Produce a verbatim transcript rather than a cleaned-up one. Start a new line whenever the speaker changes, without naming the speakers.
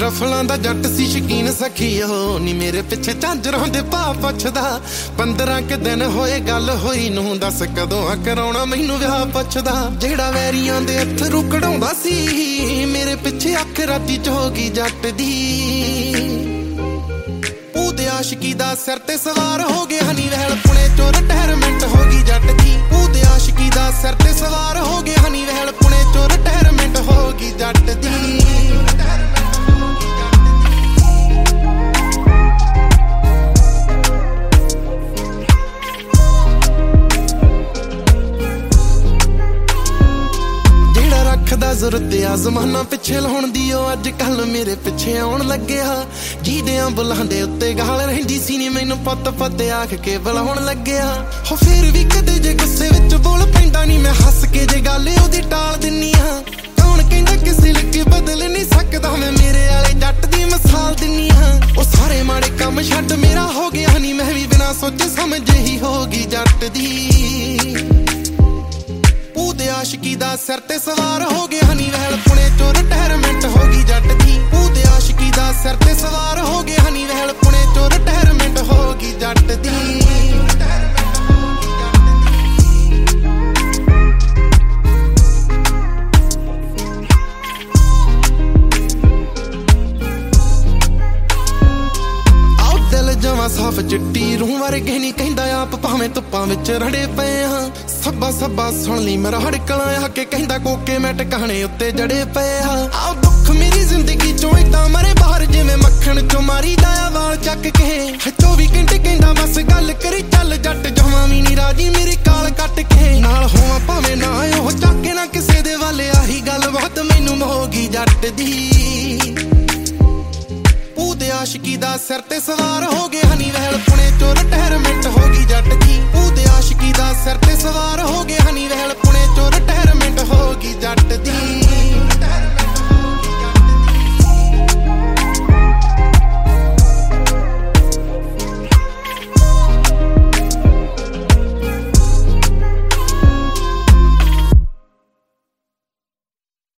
रफलों दा जट सी शकीन सखीओ नी मेरे पिछे झांजरां दे भाव पुछदा पंद्रह के दिन होए गल होई नूं दस कदों कराउणा मैनूं विआह पुछदा जेड़ा वैरियां दे अथरू कढाउंदा सी मेरे पिछे अख राती च हो गई जट दी ਉਹਦੇ ਆਸ਼ਕੀ ਦਾ ਸਿਰ ਤੇ ਸਵਾਰ ਹੋ ਗਏ ਹਨੀ ਵਹਿਲ ਪੁਣੇ ਚੋਂ ਰਿਟਾਇਰਮੈਂਟ ਹੋ ਗਈ ਜੱਟ ਦੀ ਉਹਦੇ ਆਸ਼ਕੀ ਦਾ ਸਿਰ ਤੇ ਸਵਾਰ ਹੋ ਗਏ ਹਨੀ ਵਹਿਲ ਪੁਣੇ ਚੋਂ ਰਿਟਾਇਰਮੈਂਟ ਹੋ ਗਈ ਜੱਟ ਦੀ ਜ਼ਰੂਰਤ ਆ ਜ਼ਮਾਨਾ ਪਿੱਛੇ ਲਾਉਣ ਦੀ ਉਹ ਅੱਜ ਕੱਲ ਮੇਰੇ ਪਿੱਛੇ ਆਉਣ ਲੱਗਿਆ ਜੀਦਿਆਂ ਬੁਲਾਉਂਦੇ ਉੱਤੇ ਗਾਲ ਰਹਿੰਦੀ ਸੀ ਨੀ ਮੈਨੂੰ ਪੁੱਤ ਪੁੱਤ ਆਖ ਕੇ ਬੁਲਾਉਣ ਲੱਗਿਆ ਹੋ ਫੇਰ ਵੀ ਕਦੇ ਜੇ ਗੁੱਸੇ ਵਿੱਚ ਬੋਲ ਪੈਂਦਾ ਨਹੀਂ ਮੈਂ ਹੱਸ ਕੇ ਜੇ ਗੱਲ ਉਹਦੀ ਟਾਲ ਦਿੰਨੀ ਆ ਕੌਣ ਕਹਿੰਦਾ ਕਿਸੇ ਲਿਖੇ ਬਦਲ ਨਹੀਂ ਸਕਦਾ ਮੈਂ ਮੇਰੇ ਵਾਲੇ ਜੱਟ ਦੀ ਮਿਸਾਲ ਦਿੰਨੀ ਆ ਉਹ ਸਾਰੇ ਮਾੜੇ ਕੰਮ ਛੱਡ ਮੇਰਾ ਹੋ ਗਿਆ ਨਹੀਂ ਮੈਂ ਵੀ ਬਿਨਾਂ ਸੋਚੇ ਸਮਝੇ ਹੀ ਹੋ ਗਈ ਜੱਟ ਦੀ ਉਹਦੇ ਆਸ਼ਕੀ ਦਾ ਸਿਰ ਤੇ ਸਵਾਰ ਹੋ ਗਏ ਹਨੀ ਵਹਿਲ ਪੁਣੇ ਚੋਂ ਰਿਟਾਇਰਮੈਂਟ ਹੋ ਗਈ ਜੱਟ ਦੀ ਉਹਦੇ ਆਸ਼ਕੀ ਦਾ ਸਿਰ ਤੇ ਸਵਾਰ ਹੋ ਗਏ ਹਨੀ ਵਹਿਲ ਪੁਣੇ ਚੋਂ ਰਿਟਾਇਰਮੈਂਟ ਹੋ ਗਈ ਜੱਟ ਦੀ ਜਵਾਂ ਸਾਫ ਚਿੱਟੀ ਰੂਹ ਵਰਗੇ ਨਹੀਂ ਕਹਿੰਦਾ ਆਪ ਭਾਵੇਂ ਧੁੱਪਾਂ ਵਿੱਚ ਰੜੇ ਪਏ ਹਾਂ ਸੱਬਾ ਸੱਬਾ ਸੁਣ ਲਈ ਮੇਰਾ ਹੜਕਲਾਂ ਆ ਕੇ ਕਹਿੰਦਾ ਕੋਕੇ ਮੈਂ ਟਿਕਾਣੇ ਉੱਤੇ ਜੜੇ ਪਏ ਹਾਂ ਆਹ ਦੁੱਖ ਮੇਰੀ ਜ਼ਿੰਦਗੀ ਚੋਂ ਏਦਾਂ ਮਰੇ ਬਾਹਰ ਜਿਵੇਂ ਮੱਖਣ ਚੋਂ ਮਾਰੀ ਜਾਇਆ ਵਾਲ ਚੱਕ ਕੇ ਚੌਵੀ ਘੰਟੇ ਕਹਿੰਦਾ ਬਸ ਗੱਲ ਕਰੀ ਚੱਲ ਜੱਟ ਜਮਾਂ ਵੀ ਨਹੀਂ ਰਾਜੀ ਮੇਰੀ ਕਾਲ ਕੱਟ ਕੇ ਨਾਲ ਹੋਵਾਂ ਭਾਵੇਂ ਨਾ ਉਹ ਚੱਕੇ ਨਾ ਕਿਸੇ ਦੇ ਵੱਲ ਆਹੀ ਗੱਲ ਬਹੁਤ ਮੈਨੂੰ ਹੋ ਗਈ ਜੱਟ ਦੀ ਉਹਦੇ ਆਸ਼ਕੀ ਦਾ ਸਿਰ ਤੇ ਸਵਾਰ ਹੋ ਗਏ ਹਨੀ ਵਹਿਲ ਪੁਣੇ ਚੋਂ ਰਿਟਾਇਰਮੈਂਟ ਹੋ ਗਈ ਜੱਟ ਦੀ ਉਹਦੇ ਆਸ਼ਕੀ ਦਾ ਸਿਰ ਤੇ ਸਵਾਰ